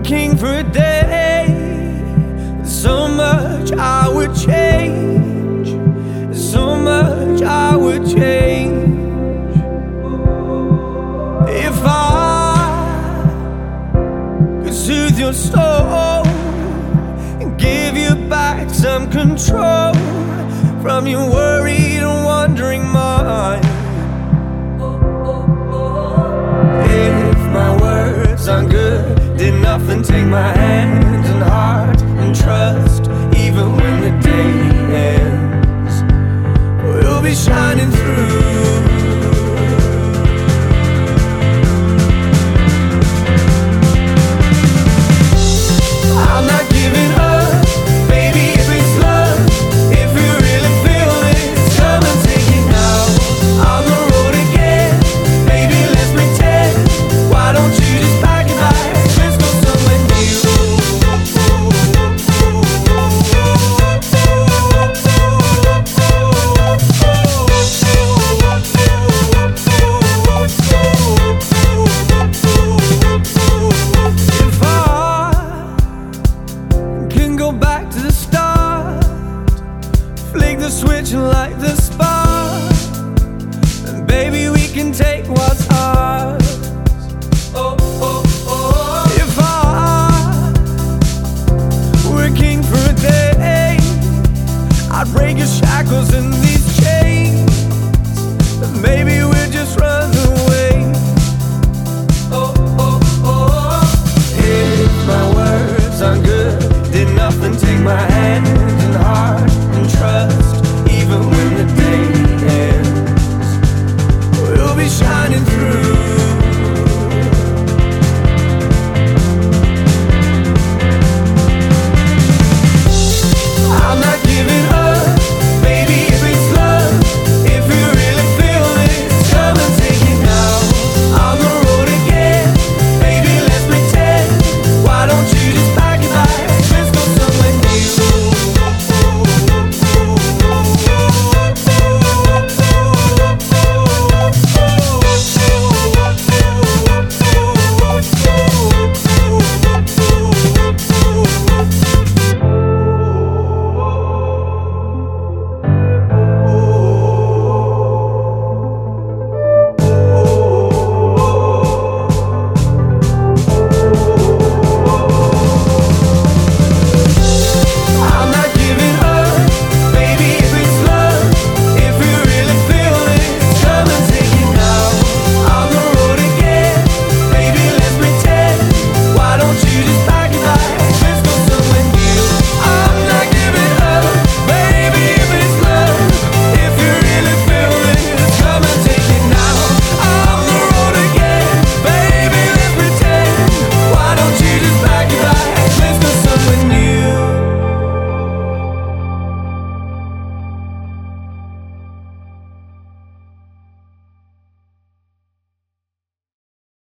working for a day. So much I would change, so much I would change if I could soothe your soul and give you back some control from your worried and wandering mind. If my words aren't good enough, then take my hand.